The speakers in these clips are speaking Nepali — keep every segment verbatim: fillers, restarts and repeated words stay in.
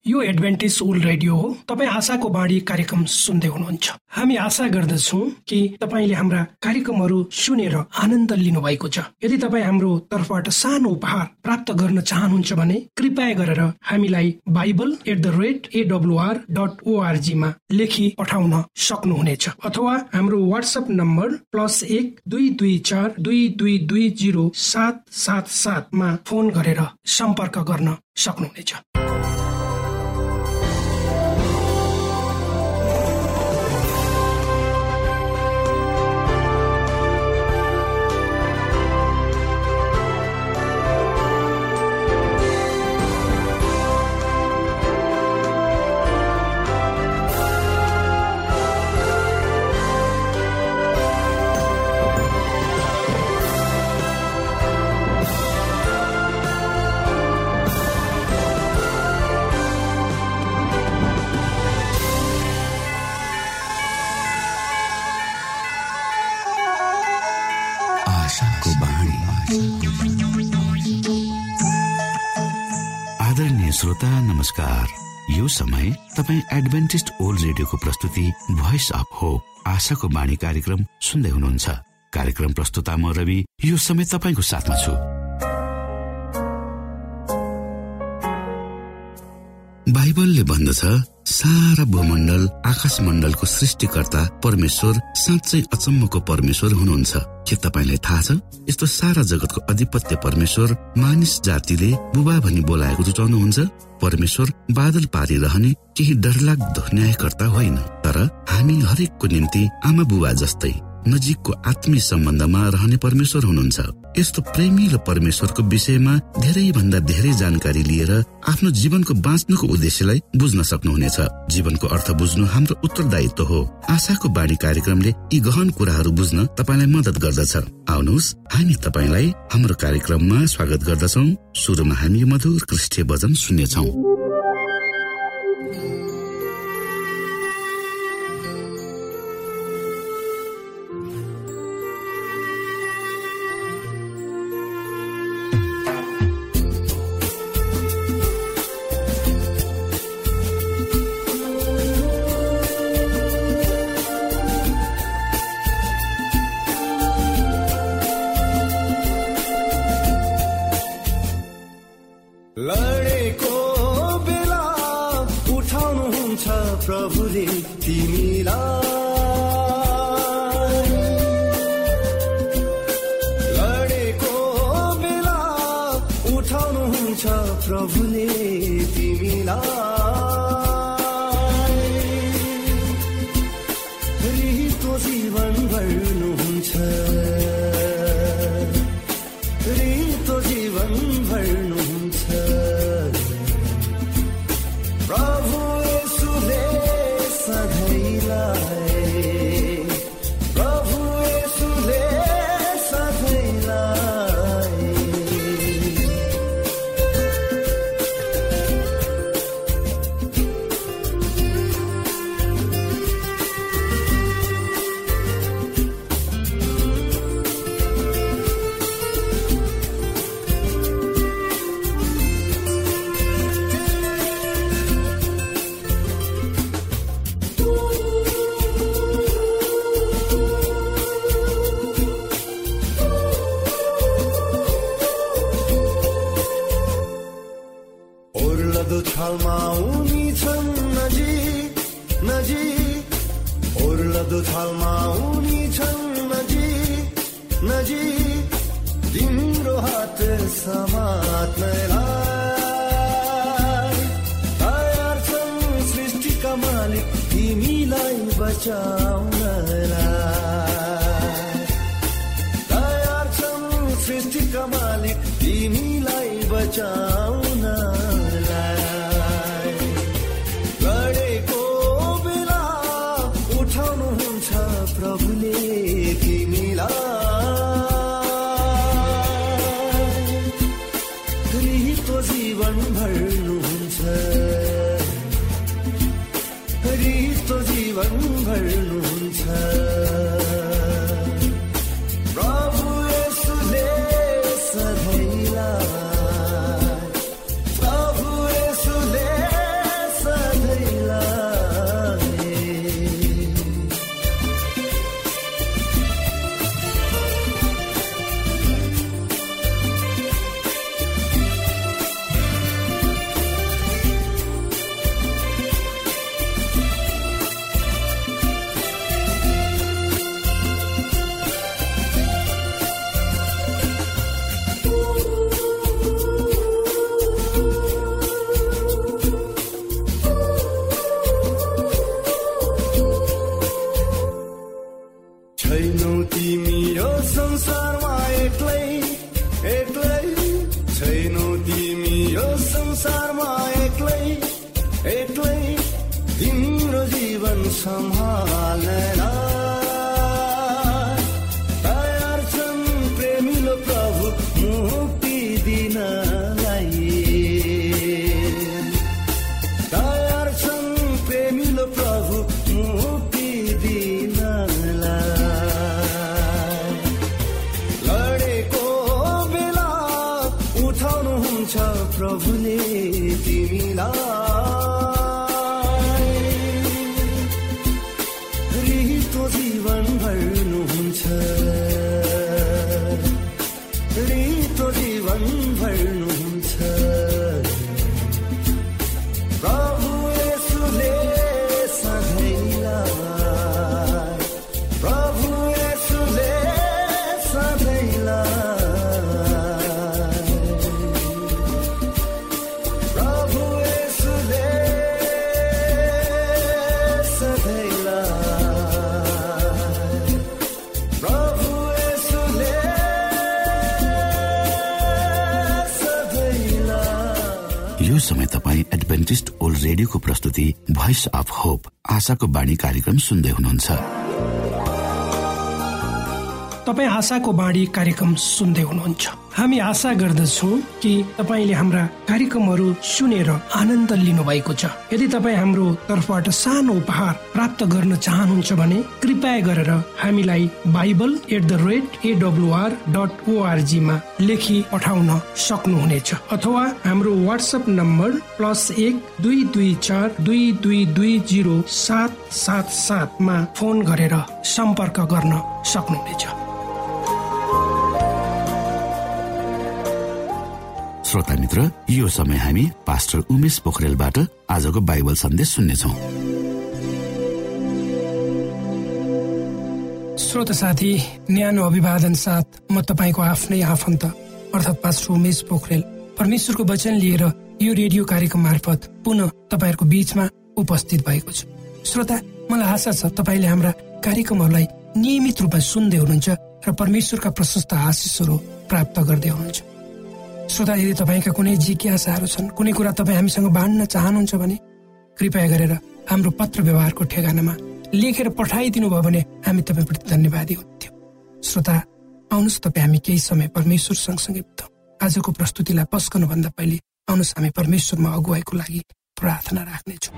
यो एडभेन्टिस्ट वर्ल्ड रेडियो हो। तपाईँ आशाको बाणी कार्यक्रम सुन्दै हुनुहुन्छ। हामी आशा गर्दछौँ कि तपाईँले हाम्रा कार्यक्रमहरू सुनेर आनन्द लिनु भएको छ। यदि तपाईँ हाम्रो तर्फबाट सानो उपहार प्राप्त गर्न चाहनुहुन्छ भने कृपया गरेर हामीलाई Bible at the rate AWR dot ORG मा लेखी पठाउन सक्नुहुनेछ, अथवा हाम्रो वाट्सएप नम्बर प्लस एक दुई दुई चार दुई दुई दुई जिरो सात सात सातमा फोन गरेर सम्पर्क गर्न सक्नुहुनेछ। आदरणीय श्रोता नमस्कार। यो समय तपाईँ एडभेन्टिस्ट वर्ल्ड रेडियोको प्रस्तुति भोइस अफ होप आशाको बाणी कार्यक्रम सुन्दै हुनुहुन्छ। कार्यक्रम प्रस्तुता म रवि यो समय तपाईको साथमा छु। बाइबलले भन्दछ सारा भूमण्डल आकाश मण्डलको सृष्टिकर्ता परमेश्वर साँच्चै अचम्मको परमेश्वर हुनुहुन्छ। के तपाईलाई थाहा छ, यस्तो सारा जगतको अधिपत्य परमेश्वर मानिस जातिले बुबा भनी बोलाएको रुचाउनुहुन्छ। परमेश्वर बादल पारिरहने केही डरलाग्दो न्यायकर्ता होइन, तर हामी हरेकको निम्ति आमा बुबा जस्तै नजिकको आत्मीय सम्बन्धमा रहने परमेश्वर हुनुहुन्छ। यस्तो प्रेमिलो परमेश्वरको विषयमा धेरै भन्दा धेरै जानकारी लिएर आफ्नो जीवनको बाँच्नुको उद्देश्यलाई बुझ्न सक्नुहुनेछ। जीवनको अर्थ बुझ्नु हाम्रो उत्तरदायित्व हो। आशाको बाणी कार्यक्रमले यी गहन कुराहरू बुझ्न तपाईलाई मद्दत गर्दछ। आउनुहोस् हामी तपाईलाई हाम्रो कार्यक्रममा स्वागत गर्दछौँ। सुरुमा हामी मधुर क्रिस्टीय भजन सुन्नेछौँ। लडेको बेला उठाउनुहुन्छ प्रभुले तिमीलाई, लडेको बेला उठाउनुहुन्छ प्रभुले तिमीलाई, रितो जीवन भर्नुहुन्छ, रितो जीवन भर्नुहुन्छ। प्रभु येशूले सधैँलाई, प्रभु येशूले सधैँलाई, छलमा उनी छन् नजिक नजिक, ओर्लदो छलमा उनी छन् नजिक नजिक, तिम्रो हात समात्नलाई तयार छन् सृष्टिका मालिक तिमीलाई बचाउनलाई, तयार छन् सृष्टिका मालिक तिमीलाई बचाउनलाई। लडेको बेला उठाउनुहुन्छ प्रभुले तिमीलाई, रितो जीवन भर्नुहुन्छ, रितो जीवन भर्नुहुन्छ। प्रभु येशूले सधैँलाई, प्रभु येशूले एक्लै तिम्रो जीवन सम्हाल्न तयार छन् प्रेमिलो प्रभु मुक्ति दिनलाई। तयार छन् प्रेमिलो प्रभु मुक्ति दिनलाई। लडेको बेला उठाउनुहुन्छ प्रभुले तिमीलाई। जीवन भर्नुहुन्छ, रितो जीवन भर्नुहुन्छ। प्रभु येशूले सधैँलाई, प्रभु येशूले सधैँलाई, प्रभु येशूले सधैँलाई। यो समय तपाईँ एडभेन्टिस्ट ओल्ड रेडियोको प्रस्तुति भोइस अफ होप आशाको बाणी कार्यक्रम सुन्दै हुनुहुन्छ। तपाईँ आशाको बाणी कार्यक्रम सुन्दै हुनुहुन्छ। हामी आशा गर्दछौँ कि तपाईँले हाम्रा कार्यक्रमहरू सुनेर आनन्द लिनु भएको छ। यदि तपाईँ हाम्रो तर्फबाट सानो उपहार प्राप्त गर्न चाहनुहुन्छ भने कृपया गरेर हामीलाई Bible at the rate AWR dot ORG मा लेखी पठाउन सक्नुहुनेछ, अथवा हाम्रो वाट्सएप नम्बर प्लस एक दुई दुई चार दुई दुई दुई जिरो सात सात सातमा फोन गरेर सम्पर्क गर्न सक्नुहुनेछ। श्रोता मित्र, यो समय हामी पास्टर उमेश पोखरेलबाट आजको बाइबल सन्देश सुन्नेछौँ। श्रोता साथी, न्यानो अभिवादन साथ म तपाईँको आफ्नै आफन्त अर्थात् पास्टर उमेश पोखरेल परमेश्वरको वचन लिएर यो रेडियो कार्यक्रम मार्फत पुनः तपाईँहरूको बीचमा उपस्थित भएको छु। श्रोता, मलाई आशा छ तपाईँले हाम्रा कार्यक्रमहरूलाई नियमित रूपमा सुन्दै हुनुहुन्छ र परमेश्वरका प्रशस्त आशिषहरू प्राप्त गर्दै हुनुहुन्छ। श्रोता, यदि तपाईँका कुनै जिज्ञासाहरू छन्, कुनै कुरा तपाईँ हामीसँग बाँड्न चाहनुहुन्छ भने कृपया गरेर हाम्रो पत्र व्यवहारको ठेगानामा लेखेर पठाइदिनु भयो भने हामी तपाईँप्रति धन्यवादी हुन्थ्यौँ। श्रोता, आउनुहोस् तपाईँ हामी केही समय परमेश्वर सँगसँगै बिताउँ। आजको प्रस्तुतिलाई पस्कनुभन्दा पहिले आउनुहोस् हामी परमेश्वरमा अगुवाईको लागि प्रार्थना राख्नेछौँ।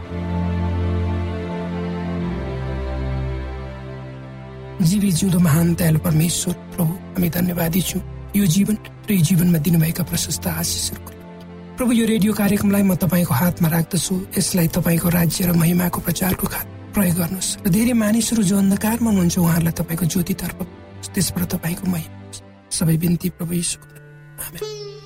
जीवी जिउँदो महान दयालु परमेश्वर प्रभु, हामी धन्यवादी छौँ यो जीवन र यो जीवनमा दिनुभएका प्रशस्त आशिषहरूको। प्रभु, यो रेडियो कार्यक्रमलाई म तपाईँको हातमा राख्दछु। यसलाई तपाईँको राज्य र महिमाको प्रचारको खातिर प्रयोग गर्नुहोस् र धेरै मानिसहरू जो अन्धकारमा हुनुहुन्छ उहाँहरूलाई तपाईँको ज्योतितर्फ त्यसबाट तपाईँको महिमा सबै बिन्ती प्रभु येशूको नाममा। आमेन।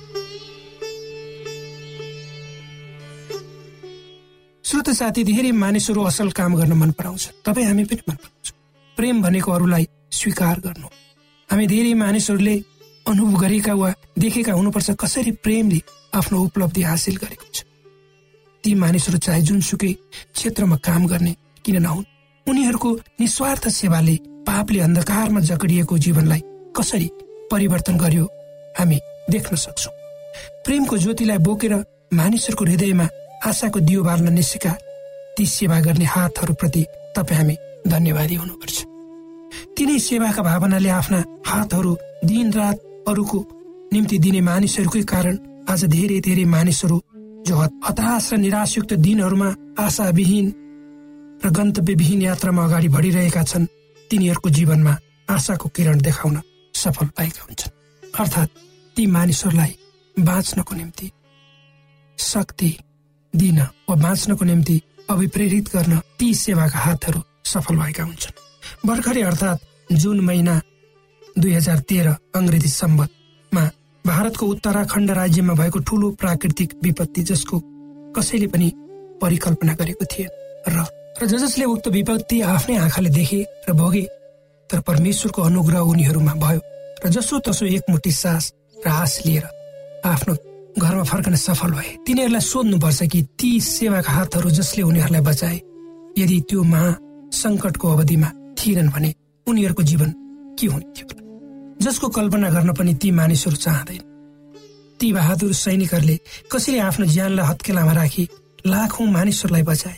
श्रोता साथी, धेरै मानिसहरू असल काम गर्न मन पराउँछ, तपाईँ हामी पनि मन पराउँछौँ। प्रेम भनेको अरूलाई स्वीकार गर्नु। हामी धेरै मानिसहरूले अनुभव गरेका वा देखेका हुनुपर्छ कसरी प्रेमले आफ्नो उपलब्धि हासिल गरेको छ। ती मानिसहरू चाहे जुनसुकै क्षेत्रमा काम गर्ने किन नहुन्, उनीहरूको निस्वार्थ सेवाले पापले अन्धकारमा जकडिएको जीवनलाई कसरी परिवर्तन गर्यो हामी देख्न सक्छौँ। प्रेमको ज्योतिलाई बोकेर मानिसहरूको हृदयमा आशाको दियो बाल्न निस्केका ती सेवा गर्ने हातहरूप्रति तपाईँ हामी धन्यवादी हुनुपर्छ। तिनै सेवाका भावनाले आफ्ना हातहरू दिन रात अरूको निम्ति दिने मानिसहरूकै कारण आज धेरै धेरै मानिसहरू जो हताश र निराशयुक्त दिनहरूमा आशाविहीन र गन्तव्यविहीन यात्रामा अगाडि बढिरहेका छन्, तिनीहरूको जीवनमा आशाको किरण देखाउन सफल पाएका हुन्छन्। अर्थात् ती मानिसहरूलाई बाँच्नको निम्ति शक्ति दिन वा बाँच्नको निम्ति अभिप्रेरित गर्न ती सेवाका हातहरू सफल भएका हुन्छन्। भर्खरै अर्थात् जुन महिना दुई हजार तेह्र अङ्ग्रेजी सम्वतमा भारतको उत्तराखण्ड राज्यमा भएको ठूलो प्राकृतिक विपत्ति जसको कसैले पनि परिकल्पना गरेको थिएन र र जसले उक्त विपत्ति आफ्नै आँखाले देखे र भोगे, तर परमेश्वरको अनुग्रह उनीहरूमा भयो र जसो तसो एकमुठी सास र आश लिएर आफ्नो घरमा फर्कन सफल भए। तिनीहरूलाई सोध्नुपर्छ कि ती सेवाका हातहरू जसले उनीहरूलाई बचाए, यदि त्यो महा सङ्कटको अवधिमा थिएनन् भने उनीहरूको जीवन के हुने थियो, जसको कल्पना गर्न पनि ती मानिसहरू चाहँदैन। ती बहादुर सैनिकहरूले कसरी आफ्नो ज्यानलाई हत्केलामा राखी लाखौं मानिसहरूलाई बचाए।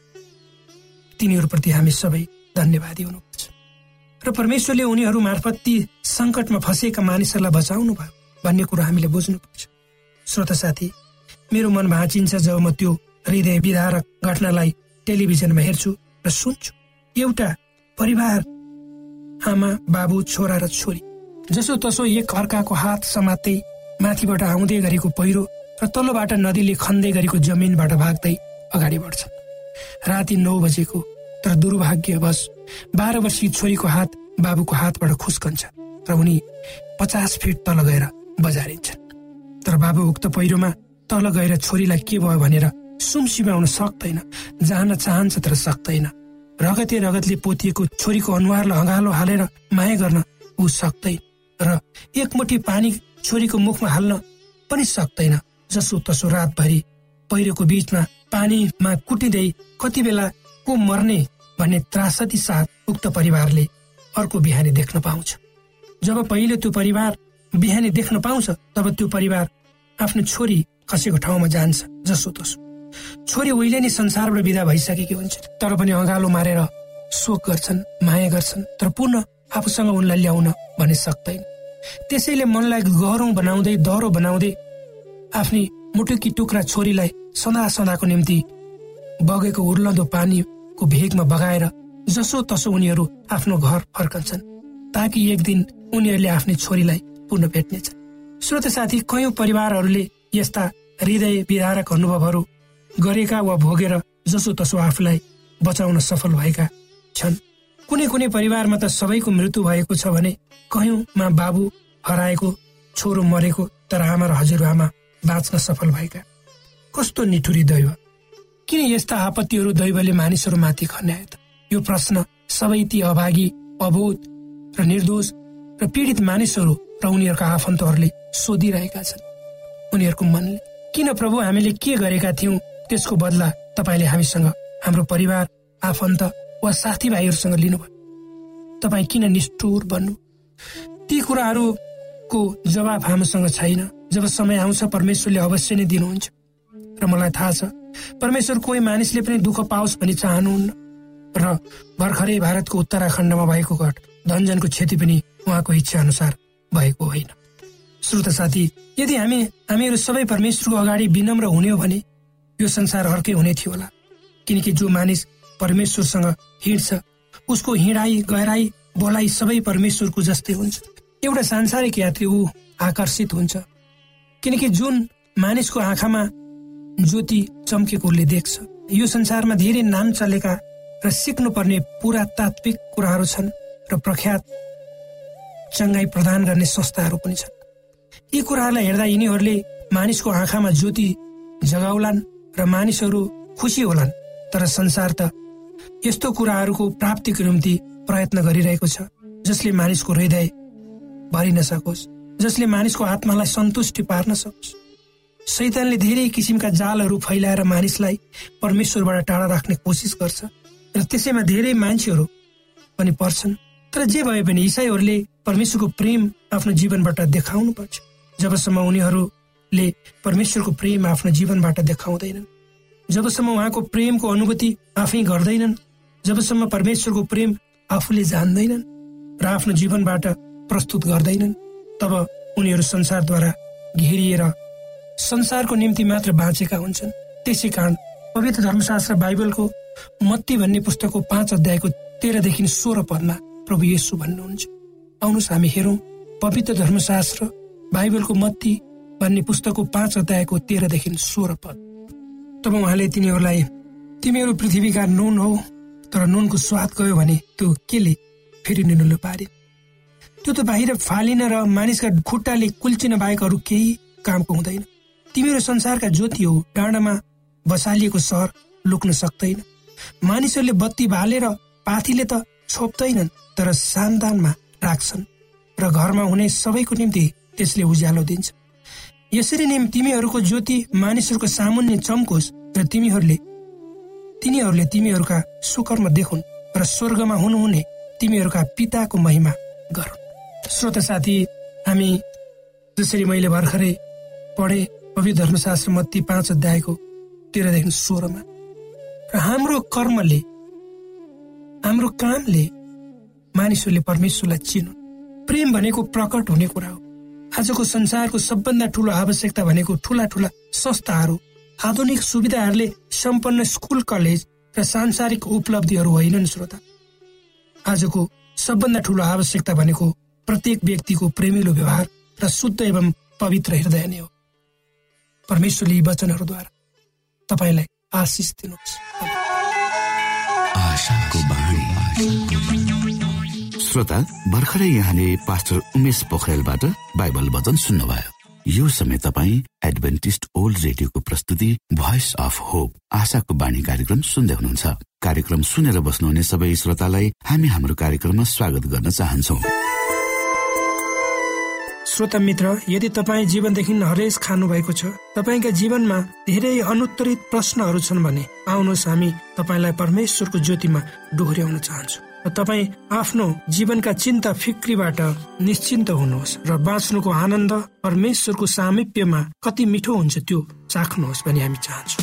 तिनीहरूप्रति हामी सबै धन्यवादी हुनुपर्छ र परमेश्वरले उनीहरू मार्फत ती सङ्कटमा फँसेका मानिसहरूलाई बचाउनु भयो भन्ने कुरो हामीले बुझ्नुपर्छ। श्रोता साथी, मेरो मन भाँचिन्छ जब म त्यो हृदय विदारक घटनालाई टेलिभिजनमा हेर्छु र सुन्छु। एउटा परिवार, आमा, बाबु, छोरा र छोरी जसो तसो एक अर्काको हात समात्दै माथिबाट आउँदै गरेको पहिरो र तल्लोबाट नदीले खन्दै गरेको जमिनबाट भाग्दै अगाडि बढ्छन्। राति नौ बजेको तर दुर्भाग्यवश बाह्र वर्षीय छोरीको हात बाबुको हातबाट खुस्कन्छ र उनी पचास फिट तल गएर बजारिन्छन्। तर बाबु उक्त पहिरोमा तल गएर छोरीलाई के भयो भनेर सुमसिमाउन सक्दैन, जान चाहन्छ तर सक्दैन। रगते रगतले पोतिएको छोरीको अनुहारलाई अँगालो हालेर माया गर्न ऊ सक्दैन र एकमुठी पानी छोरीको मुखमा हाल्न पनि सक्दैन। जसो तसो रातभरि पहिरोको बीचमा पानीमा कुटिँदै कति बेला को मर्ने भन्ने त्रासदी साथ उक्त परिवारले अर्को बिहानी देख्न पाउँछ। जब पहिलो त्यो परिवार बिहानी देख्न पाउँछ तब त्यो परिवार आफ्नो छोरी खसेको ठाउँमा जान्छ। जसो तसो छोरी उहिले नै संसारबाट विदा भइसकेकी हुन्छ, तर पनि अँगालो मारेर शोक गर्छन्, माया गर्छन्, तर पुनः आफूसँग उनलाई ल्याउन भने सक्दैन। त्यसैले मनलाई गह्रो बनाउँदै दह्रो बनाउँदै आफ्नी मुटुकी टुक्रा छोरीलाई सदा सदाको निम्ति बगेको उर्लदो पानीको भेगमा बगाएर जसो तसो उनीहरू आफ्नो घर फर्कन्छन् ताकि एक दिन उनीहरूले आफ्नो छोरीलाई पुनः भेट्नेछ। श्रोता साथी, कयौं परिवारहरूले यस्ता हृदय विदारक अनुभवहरू गरेका वा भोगेर जसो तसो आफूलाई बचाउन सफल भएका छन्। कुनै कुनै परिवारमा त सबैको मृत्यु भएको छ भने कयौंमा बाबु हराएको, छोरो मरेको, तर आमा र हजुरआमा बाँच्न सफल भएका। कस्तो निठुरी दैव! किन यस्ता आपत्तिहरू दैवले मानिसहरूमाथि खन्यायो त? यो प्रश्न सबै ती अभागी, अबोध र निर्दोष र पीडित मानिसहरू र उनीहरूका आफन्तहरूले सोधिरहेका छन्। उनीहरूको मनले, किन प्रभु हामीले के गरेका थियौं त्यसको बदला तपाईँले हामीसँग, हाम्रो परिवार, आफन्त वा साथीभाइहरूसँग लिनुभयो? तपाईँ किन निष्ठुर बन्नु? ती कुराहरूको जवाब हामीसँग छैन। जब समय आउँछ परमेश्वरले अवश्य नै दिनुहुन्छ। र मलाई थाहा छ परमेश्वर कोही मानिसले पनि दुःख पाओस् भनी चाहनुहुन्न र भर्खरै भारतको उत्तराखण्डमा भएको घट धनजनको क्षति पनि उहाँको इच्छा अनुसार भएको होइन। श्रोता साथी, यदि हामी हामीहरू सबै परमेश्वरको अगाडि विनम्र हुने हो भने यो संसार अर्कै हुने थियो होला। किनकि जो मानिस परमेश्वरसँग हिँड्छ उसको हिँडाई, गहराई, बोलाइ सबै परमेश्वरको जस्तै हुन्छ। एउटा सांसारिक यात्री ऊ आकर्षित हुन्छ किनकि जुन मानिसको आँखामा ज्योति चम्केकोले देख्छ। यो संसारमा धेरै नाम चलेका र सिक्नुपर्ने पुरातात्विक कुराहरू छन् र प्रख्यात चङ्गाई प्रदान गर्ने संस्थाहरू पनि छन्। यी कुराहरूलाई हेर्दा यिनीहरूले मानिसको आँखामा ज्योति जगाउलान् र मानिसहरू खुसी होलान्, तर संसार त यस्तो कुराहरूको प्राप्तिको निम्ति प्रयत्न गरिरहेको छ जसले मानिसको हृदय भरिन सकोस्, जसले मानिसको आत्मालाई सन्तुष्टि पार्न सकोस्। शैतानले धेरै किसिमका जालहरू फैलाएर मानिसलाई परमेश्वरबाट टाढा राख्ने कोसिस गर्छ र त्यसैमा धेरै मान्छेहरू पनि पर्छन्। तर जे भए पनि इसाईहरूले परमेश्वरको प्रेम आफ्नो जीवनबाट देखाउनु पर्छ। जबसम्म उनीहरूले परमेश्वरको प्रेम आफ्नो जीवनबाट देखाउँदैनन्, जबसम्म उहाँको प्रेमको अनुभूति आफै गर्दैनन्, जबसम्म परमेश्वरको प्रेम आफूले जान्दैनन् र आफ्नो जीवनबाट प्रस्तुत गर्दैनन्, तब उनीहरू संसारद्वारा घेरिएर संसारको निम्ति मात्र बाँचेका हुन्छन्। त्यसै कारण पवित्र धर्मशास्त्र बाइबलको मत्ती भन्ने पुस्तकको पाँच अध्यायको तेह्रदेखि सोह्र पदमा प्रभु येशू भन्नुहुन्छ। आउनुहोस् हामी हेरौँ पवित्र धर्मशास्त्र बाइबलको मत्ती भन्ने पुस्तकको पाँच अध्यायको तेह्रदेखि सोह्र पद। तब उहाँले तिनीहरूलाई, तिमीहरू पृथ्वीका नुन हो, तर नुनको स्वाद गयो भने त्यो केले फेरि निनुलो पारे? त्यो त बाहिर फालिन र मानिसका खुट्टाले कुल्चिन बाहेक अरू केही कामको हुँदैन। तिमीहरू संसारका ज्योति हो, डाँडामा बसालिएको सहर लुक्न सक्दैन। मानिसहरूले बत्ती बालेर पाथीले त छोप्दैनन्, तर सान्दानमा राख्छन् र घरमा हुने सबैको निम्ति त्यसले उज्यालो दिन्छ। यसरी नै तिमीहरूको ज्योति मानिसहरूको सामुन्ने चम्कोस् र तिमीहरूले तिनीहरूले तिमीहरूका सुकर्म देखुन् र स्वर्गमा हुनुहुने तिमीहरूका पिताको महिमा गरून्। श्रोता साथी, हामी जसरी मैले भर्खरै पढे पवित्र धर्मशास्त्र मत्ती पाँच अध्यायको तेह्रदेखि सोह्रमा। र हाम्रो कर्मले, हाम्रो कामले मानिसहरूले परमेश्वरलाई चिनु। प्रेम भनेको प्रकट हुने कुरा हो। आजको संसारको सबभन्दा ठूलो आवश्यकता भनेको ठूला ठूला संस्थाहरू, आधुनिक सुविधाहरूले सम्पन्न स्कुल, कलेज र सांसारिक उपलब्धिहरू होइनन् श्रोता। आजको सबभन्दा ठूलो आवश्यकता भनेको प्रत्येक व्यक्तिको प्रेमिलो व्यवहार र शुद्ध एवं पवित्र हृदय नै हो। परमेश्वरले यी वचनहरूद्वारा तपाईलाई आशिष दिनुहोस्। आशाको बाणी। श्रोता, भर्खरै यहाँले पास्टर उमेश पोखरेलबाट बाइबल वचन सुन्नुभयो। यो समय तपाईँ एडभेन्टिस्ट ओल्ड रेडियोको प्रस्तुति भोइस अफ होप, आशाको बाणी कार्यक्रम सुन्दै हुनुहुन्छ। कार्यक्रम सुनेर बस्नुहुने सबै श्रोतालाई हामी हाम्रो कार्यक्रममा स्वागत गर्न चाहन्छौँ। श्रोता मित्र, यदि तपाईँ जीवनदेखि हरेस खानु भएको छ, तपाईँका जीवनमा धेरै अनुत्तरित प्रश्नहरू छन् भने आउनुहोस्, हामी तपाईँलाई परमेश्वरको ज्योतिमा डोहोर्याउन चाहन्छौँ र तपाईँ आफ्नो जीवनका चिन्ता फिक्रीबाट निश्चिन्त हुनुहोस् र बाँच्नुको आनन्द परमेश्वरको सामिप्यमा कति मिठो हुन्छ त्यो चाख्नुहोस् भनी हामी चाहन्छौँ।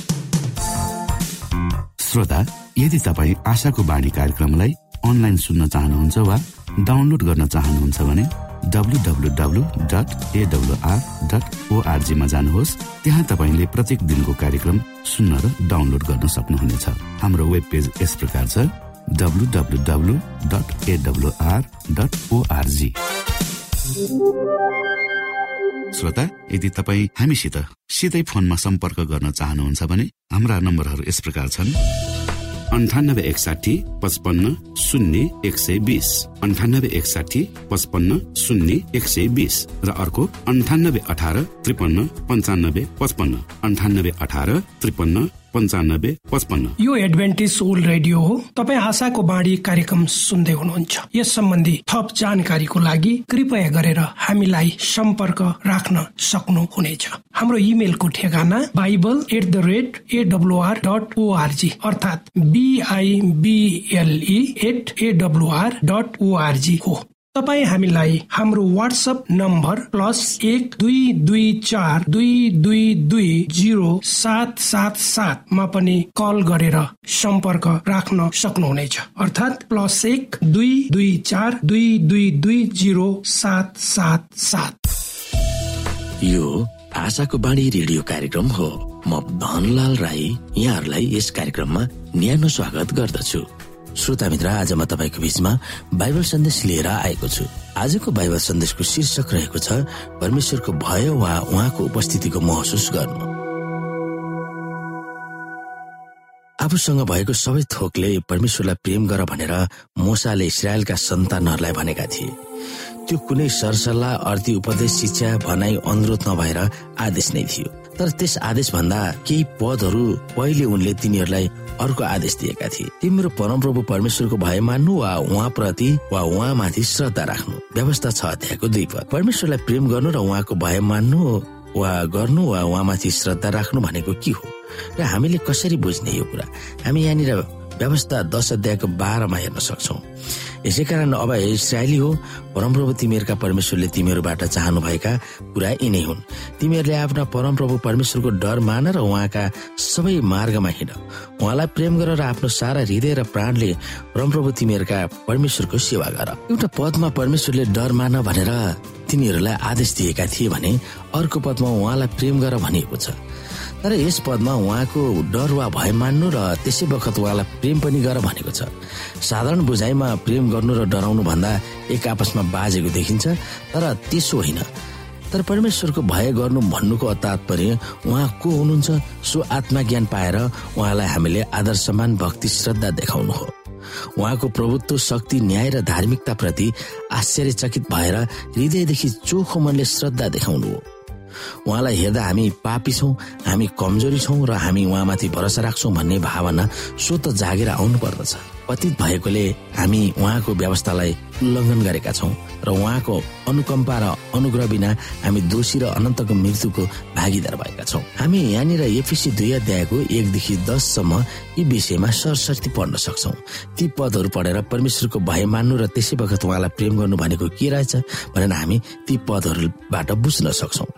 श्रोता, यदि तपाईँ आशाको बाणी कार्यक्रमलाई अनलाइन सुन्न चाहनुहुन्छ वा डाउनलोड गर्न चाहनुहुन्छ भने W W W dot AWR dot ORG मा जानुहोस्। त्यहाँ तपाईँले प्रत्येक दिनको कार्यक्रम सुन्न र डाउनलोड गर्न सक्नुहुनेछ। हाम्रो वेब पेज यस प्रकार छ W W W dot AWR dot ORG. श्रोता, यदि तपाईँ हामीसित सिधै फोनमा सम्पर्क गर्न चाहनुहुन्छ भने हाम्रा नम्बरहरू यस प्रकार छन्: अन्ठानब्बे एकसाठी पचपन्न शून्य एक सय बिस, अन्ठानब्बे एकसाठी पचपन्न शून्य एक सय बिस र अर्को अन्ठानब्बे अठार त्रिपन्न पन्चानब्बे पचपन्न, अन्ठानब्बे अठार त्रिपन्न पन्चानब्बे पचपन्न। यो एडभेन्टिस्ट ओल्ड रेडियो हो। तपाईँ आशाको बाणी कार्यक्रम सुन्दै हुनुहुन्छ। यस सम्बन्धी थप जानकारीको लागि कृपया गरेर हामीलाई सम्पर्क राख्न सक्नुहुनेछ। हाम्रो इमेलको ठेगाना Bible at the rate AWR dot ORG अर्थात B I B L E at AWR dot ORG हो। तपाईँ हामीलाई हाम्रो व्हाट्सएप नम्बर प्लस एक दुई दुई चार दुई दुई दुई जिरो सात सात सातमा पनि कल गरेर सम्पर्क राख्न सक्नुहुनेछ, अर्थात प्लस एक दुई दुई चार दुई दुई दुई जिरो सात सात सात। यो आशाको बाणी रेडियो कार्यक्रम हो। म धनलाल राई यहाँहरूलाई यस कार्यक्रममा न्यानो स्वागत गर्दछु। श्रोता मित्र, आज म तपाईको बीचमा बाइबल सन्देश लिएर आएको छु। आजको बाइबल सन्देशको शीर्षक रहेको छ परमेश्वरको भय वा उहाँको उपस्थितिको महसुस गर्नु। आफूसँग भएको सबै थोकले परमेश्वरलाई प्रेम गर भनेर मूसाले इस्राएलका सन्तानहरूलाई भनेका थिए। त्यो कुनै सरसल्लाह, अर्थी उपदेश, शिक्षा, भनाई, अनुरोध नभएर आदेश नै थियो। तर त्यस आदेश भन्दा केही पदहरू पहिले उनले तिनीहरूलाई अर्को आदेश दिएका थिए। तिम्रो परमप्रभु परमेश्वरको भय मान्नु वा उहाँप्रति वा उहाँमाथि श्रद्धा राख्नु। व्यवस्था छ अध्यायको दुई पद। परमेश्वरलाई प्रेम गर्नु र उहाँको भय मान्नु वा गर्नु वा उहाँमाथि श्रद्धा राख्नु भनेको के हो र हामीले कसरी बुझ्ने यो कुरा? हामी यहाँनिर व्यवस्था दश अध्यायको बाह्रमा हेर्न सक्छौ। यसै कारण अब इस्राएली हो, परमप्रभु तिमीहरूका परमेश्वरले तिमीहरूबाट चाहनुभएका कुरा यिनै हुन्। तिमीहरूले आफ्ना परमप्रभु परमेश्वरको डर मान र उहाँका सबै मार्गमा हिँड। उहाँलाई प्रेम गर र आफ्नो सारा हृदय र प्राणले परमप्रभु तिमीहरूका परमेश्वरको सेवा गर। एउटा पदमा परमेश्वरले डर मान भनेर तिनीहरूलाई आदेश दिएका थिए भने अर्को पदमा उहाँलाई प्रेम गर भनिएको छ। तर यस पदमा उहाँको डर वा भय मान्नु र त्यसै बखत उहाँलाई प्रेम पनि गर भनेको छ। साधारण बुझाइमा प्रेम गर्नु र डराउनु भन्दा एक आपसमा बाजेको देखिन्छ, तर त्यसो होइन। तर परमेश्वरको भय गर्नु भन्नुको तात्पर्य उहाँ को हुनुहुन्छ सो आत्मज्ञान पाएर उहाँलाई हामीले आदर सम्मान, भक्ति, श्रद्धा देखाउनु हो। उहाँको प्रभुत्व, शक्ति, न्याय र धार्मिकता प्रति आश्चर्यचकित भएर हृदयदेखि चोखो मनले श्रद्धा देखाउनु हो। उहाँलाई हेर्दा हामी पापी छौँ, हामी कमजोरी छौँ र हामी उहाँमाथि भरोसा राख्छौँ भन्ने भावना स्वतः जागेर आउनु पर्दछ। पतित भएकोले हामी उहाँको व्यवस्थालाई उल्लङ्घन गरेका छौँ र उहाँको अनुकम्पा र अनुग्रह बिना हामी दोषी र अनन्तको मृत्युको भागीदार भएका छौँ। हामी यहाँनिर एफिसी दुई अध्यायको एकदेखि दससम्म यी विषयमा सरसर्ती पढ्न सक्छौँ। ती पदहरू पढेर परमेश्वरको भय मान्नु र त्यसै बखत उहाँलाई प्रेम गर्नु भनेको के रहेछ भनेर हामी ती पदहरूबाट बुझ्न सक्छौँ।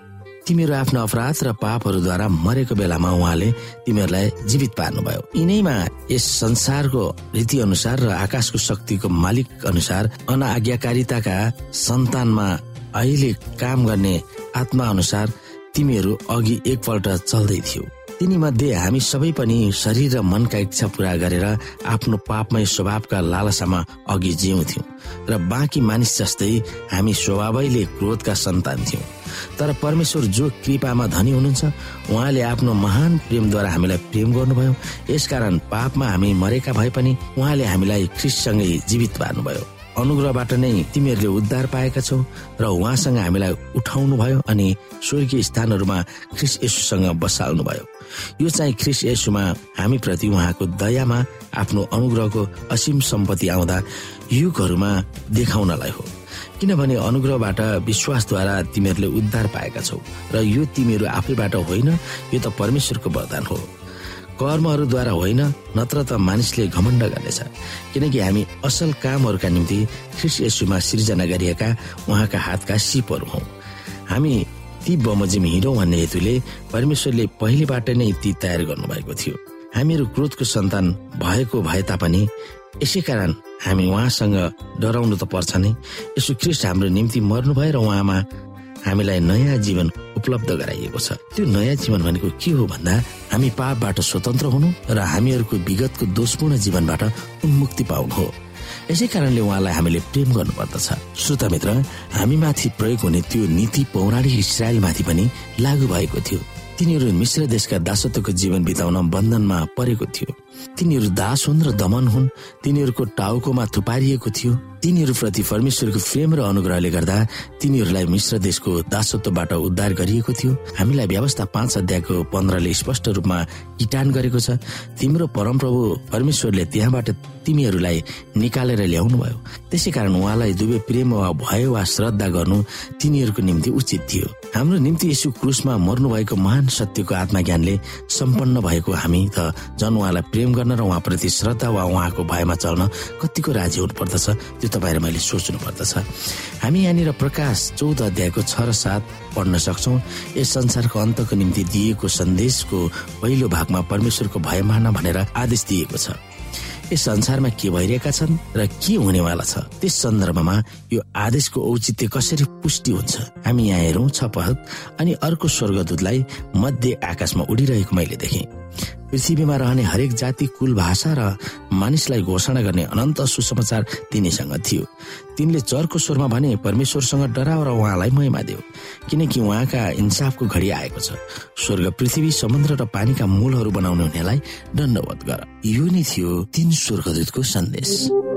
तिमीहरू आफ्नो अपराध र पापहरूद्वारा मरेको बेलामा उहाँले तिमीहरूलाई जीवित पार्नुभयो। यिनैमा यस संसारको रीति अनुसार र आकाशको शक्तिको मालिक अनुसार अनाज्ञाकारिताका सन्तानमा अहिले काम गर्ने आत्मा अनुसार तिमीहरू अघि एकपल्ट चल्दै थियो। तिनी मध्ये हामी सबै पनि शरीर र मनका इच्छा पूरा गरेर आफ्नो पापमय स्वभावका लालसामा अघि जिउँथ्यौं र बाँकी मानिस जस्तै हामी स्वभावैले क्रोधका सन्तान थियौं। तर परमेश्वर जो कृपामा धनी हुनुहुन्छ, उहाँले आफ्नो महान प्रेमद्वारा हामीलाई प्रेम गर्नुभयो। यसकारण पापमा हामी मरेका भए पनि उहाँले हामीलाई ख्रीष्टसँगै जीवित पार्नुभयो। अनुग्रहबाट नै तिमीहरूले उद्धार पाएका छौ र उहाँसँग हामीलाई उठाउनु भयो अनि स्वर्गीय स्थानहरूमा ख्रीष्ट येशूसँग बसाल्नु भयो। यो चाहिँ ख्रीष्ट येशूमा हामी प्रति उहाँको दयामा आफ्नो अनुग्रहको असीम सम्पत्ति आउँदा युगहरूमा देखाउनलाई हो। किनभने अनुग्रहबाट विश्वासद्वारा तिमीहरूले उद्धार पाएका छौ र यो तिमीहरू आफैबाट होइन, यो त परमेश्वरको वरदान हो, कर्महरूद्वारा होइन, नत्र त मानिसले घमण्ड गर्नेछ। किनकि हामी असल कामहरूका निम्ति ख्रीष्ट येशूमा सिर्जना गरिएका उहाँका हातका सिपहरू हौ। हामी ती बमोजिम हिँडौँ भन्ने हेतुले परमेश्वरले पहिलेबाट नै ती तयार गर्नुभएको थियो। हामीहरू क्रोधको सन्तान भएको भए तापनि यसै कारण हामी उहाँसँग डराउनु त पर्छ नै। यसो ख्रीष्ट हाम्रो निम्ति मर्नुभयो र उहाँमा हामीलाई नयाँ जीवन उपलब्ध गराइएको छ। त्यो नयाँ जीवन भनेको के हो भन्दा हामी पापबाट स्वतन्त्र हुनु र हामीहरूको विगतको दोषपूर्ण जीवनबाट उन्मुक्ति पाउनु हो। यसै कारणले उहाँलाई हामीले प्रेम गर्नुपर्दछ। श्रोता मित्र, हामीमाथि प्रयोग हुने त्यो नीति पौराणिक इस्राएलमाथि पनि लागू भएको थियो। तिनीहरू मिश्र देशका दासत्वको जीवन बिताउन बन्धनमा परेको थियो। तिनीहरू दास हुन् र दमन हुन्। तिनीहरूको टाउकोमा थुपारिएको थियो। तिनीहरूप्रति परमेश्वरको प्रेम र अनुग्रहले गर्दा तिनीहरूलाई मिश्र देशको दासत्वबाट उद्धार गरिएको थियो। हामीलाई व्यवस्था पाँच अध्यायको पन्ध्रले स्पष्ट रूपमा किटान गरेको छ। तिम्रो परमप्रभु परमेश्वरले त्यहाँबाट तिमीहरूलाई निकालेर ल्याउनु भयो। त्यसै कारण उहाँलाई दुवै प्रेम वा भय वा श्रद्धा गर्नु तिनीहरूको निम्ति उचित थियो। हाम्रो निम्ति यसो क्रुसमा मर्नु भएको महान सत्यको आत्मज्ञानले सम्पन्न भएको हामी त झन् उहाँलाई प्रेम गर्न र उहाँप्रति श्रद्धा वा उहाँको भयमा चल्न कतिको राजी हुनु पर्दछ, त्यो तपाईँ र मैले सोच्नु पर्दछ। हामी यहाँनिर प्रकाश चौध अध्यायको छ र सात पढ्न सक्छौँ। यस संसारको अन्तको निम्ति दिएको सन्देशको पहिलो भागमा परमेश्वरको भय मान भनेर आदेश दिएको छ। यस संसारमा के भइरहेका छन् र के हुनेवाला छ, त्यस सन्दर्भमा यो आदेशको औचित्य कसरी पुष्टि हुन्छ। हामी यहाँ हेरौँ, छ पद, अनि अर्को स्वर्गदूतलाई मध्य आकाशमा उडिरहेको मैले देखेँ। पृथ्वीमा रहने हरेक जाति, कुल, भाषा र मानिसलाई घोषणा गर्ने अनन्त सुसमाचार तिनीसँग थियो। तिनले चर्को स्वरमा भने, परमेश्वरसँग डराओ र उहाँलाई महिमा देऊ, किनकि उहाँका इन्साफको घडी आएको छ। स्वर्ग, पृथ्वी, समुद्र र पानीका मूलहरू बनाउने हुनेलाई दण्डवत गर। यो नै थियो तीन स्वर्गदूतको सन्देश।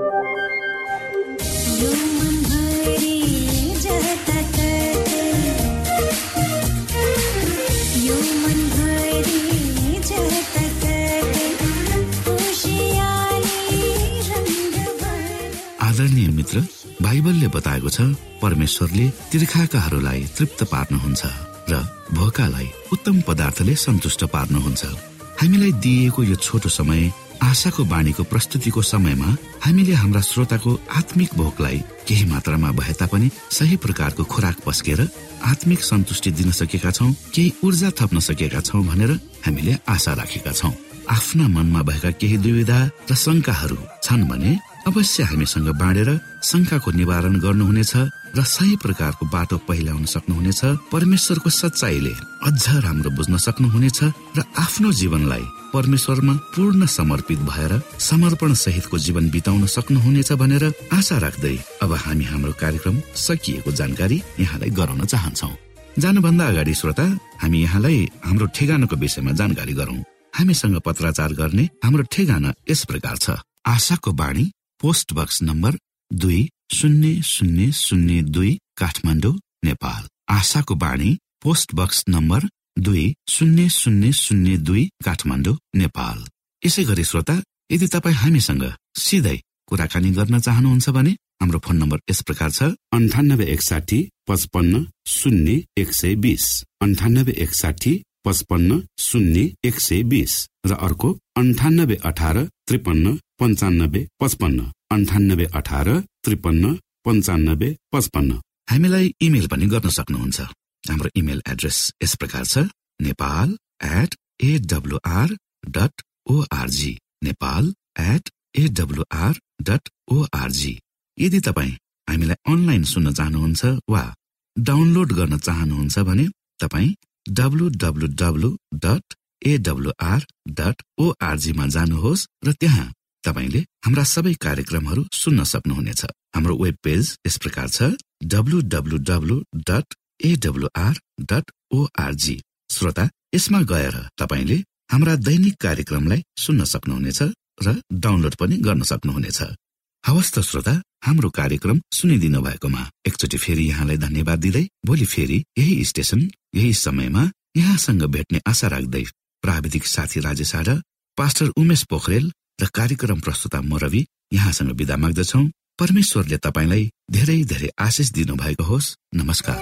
आदरणीय मित्र, बाइबलले बताएको छ परमेश्वरले तिर्खाकाहरूलाई तृप्त पार्नुहुन्छ र भोकालाई उत्तम पदार्थले सन्तुष्ट पार्नुहुन्छ। हामीलाई दिइएको यो छोटो समय आशाको बाणीको प्रस्तुतिको समयमा हामीले हाम्रा श्रोताको आत्मिक भोकलाई केही मात्रामा भए तापनि सही प्रकारको खुराक पस्केर आत्मिक सन्तुष्टि दिन सकेका छौं, केही ऊर्जा थप्न सकेका छौं भनेर हामीले आशा राखेका छौं। आफ्ना मनमा भएका केही दुविधा र शंकाहरू छन् भने अवश्य हामीसँग बाँडेर शंकाको निवारण गर्नुहुनेछ र सही प्रकारको बाटो पहिल्याउन सक्नुहुनेछ। परमेश्वरको सच्चाईले अझ राम्रो बुझ्न सक्नुहुनेछ र आफ्नो जीवनलाई परमेश्वरमा पूर्ण समर्पित भएर समर्पण सहितको जीवन बिताउन सक्नुहुनेछ भनेर आशा राख्दै अब हामी हाम्रो कार्यक्रम सकिएको जानकारी यहाँलाई गराउन चाहन्छौं। जानुभन्दा अगाडि श्रोता, हामी यहाँलाई हाम्रो ठेगानाको विषयमा जानकारी गरौं। हामीसँग पत्राचार गर्ने हाम्रो ठेगाना यस प्रकार छ। आशाको बाणी, पोस्ट बक्स नम्बर दुई शून्य शून्य शून्य दुई, काठमाडौँ, नेपाल। आशाको बाणी, पोस्ट बक्स नम्बर दुई शून्य शून्य शून्य दुई, काठमाडौँ, नेपाल। यसै गरी श्रोता, यदि तपाईँ हामीसँग सिधै कुराकानी गर्न चाहनुहुन्छ भने हाम्रो फोन नम्बर यस प्रकार छ, अन्ठानब्बे एकसाठी पचपन्न शून्य एक सय बिस, अन्ठानब्बे एकसाठी पचपन्न शून्य एक सय बिस र अर्को अन्ठानब्बे अठार त्रिपन्न पन्चानब्बे पचपन्न, अन्ठानब्बे अठार त्रिपन्न पन्चानब्बे पचपन्न। हामीलाई इमेल पनि गर्न सक्नुहुन्छ। हाम्रो इमेल एड्रेस यस प्रकार छ Nepal at AWR dot ORG, Nepal at AWR dot ORG. यदि तपाईँ हामीलाई अनलाइन सुन्न चाहनुहुन्छ वा डाउनलोड गर्न चाहनुहुन्छ भने तपाईँ W W W dot AWR dot ORG मा जानुहोस् र त्यहाँ तपाईले हाम्रा सबै कार्यक्रमहरू सुन्न सक्नुहुनेछ। हाम्रो वेब पेज यस प्रकार छ W W W dot AWR dot ORG. श्रोता, यसमा गएर तपाईले हाम्रा दैनिक कार्यक्रमलाई सुन्न सक्नुहुनेछ र डाउनलोड पनि गर्न सक्नुहुनेछ। हवस् त श्रोता, हाम्रो कार्यक्रम सुनिदिनु भएकोमा एकचोटि फेरि यहाँलाई धन्यवाद दिँदै भोलि फेरि यही स्टेशन यही समयमा यहाँसँग भेट्ने आशा राख्दै प्राविधिक साथी राजेश आडा, पास्टर उमेश पोखरेल र कार्यक्रम प्रस्तुता म रवि यहाँसँग बिदा माग्दछौ। परमेश्वरले तपाईलाई धेरै धेरै आशिष दिनु भएको होस्। नमस्कार।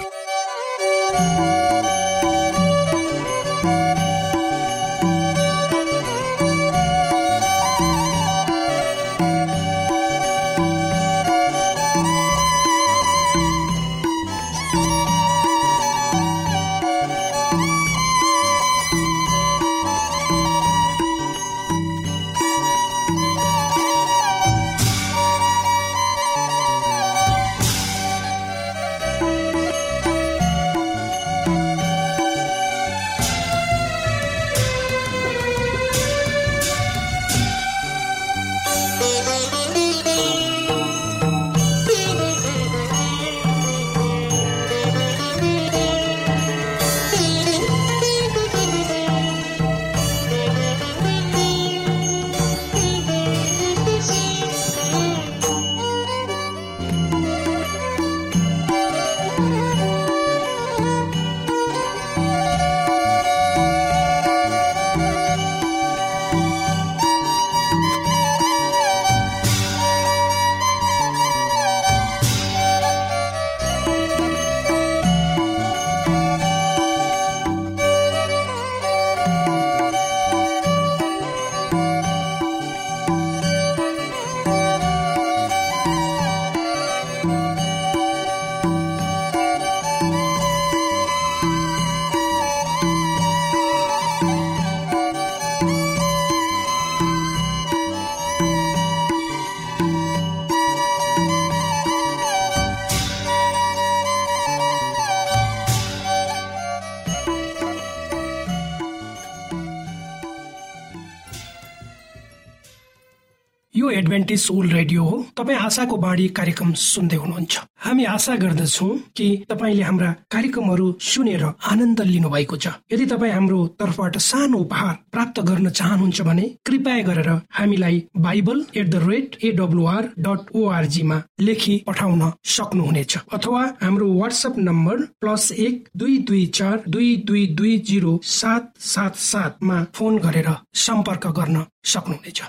यो एडभेन्टिस्ट वर्ल्ड रेडियो हो। तपाईँ आशाको बाणी कार्यक्रम सुन्दै हुनुहुन्छ। हामी आशा गर्दछौँ कि तपाईँले हाम्रा कार्यक्रमहरू सुनेर आनन्द लिनु भएको छ। यदि तपाईँ हाम्रो तर्फबाट सानो उपहार प्राप्त गर्न चाहनुहुन्छ भने कृपया गरेर हामीलाई Bible at the rate AWR dot ORG मा लेखी पठाउन सक्नुहुनेछ, अथवा हाम्रो वाट्सएप नम्बर प्लस एक दुई दुई चार दुई दुई दुई जिरो सात सात सात मा फोन गरेर सम्पर्क गर्न सक्नुहुनेछ।